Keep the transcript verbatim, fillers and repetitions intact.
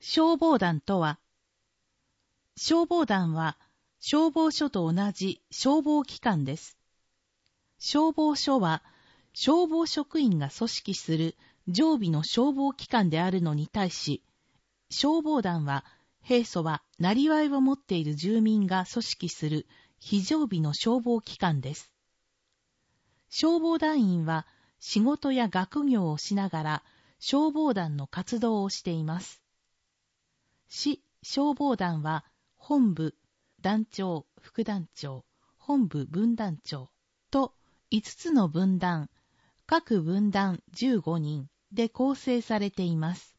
消防団とは、消防団は消防署と同じ消防機関です。消防署は消防職員が組織する常備の消防機関であるのに対し、消防団は平素はなりわいを持っている住民が組織する非常備の消防機関です。消防団員は仕事や学業をしながら消防団の活動をしています。市消防団は本部、団長、副団長、本部分団長といつつの分団、各分団じゅうごにんで構成されています。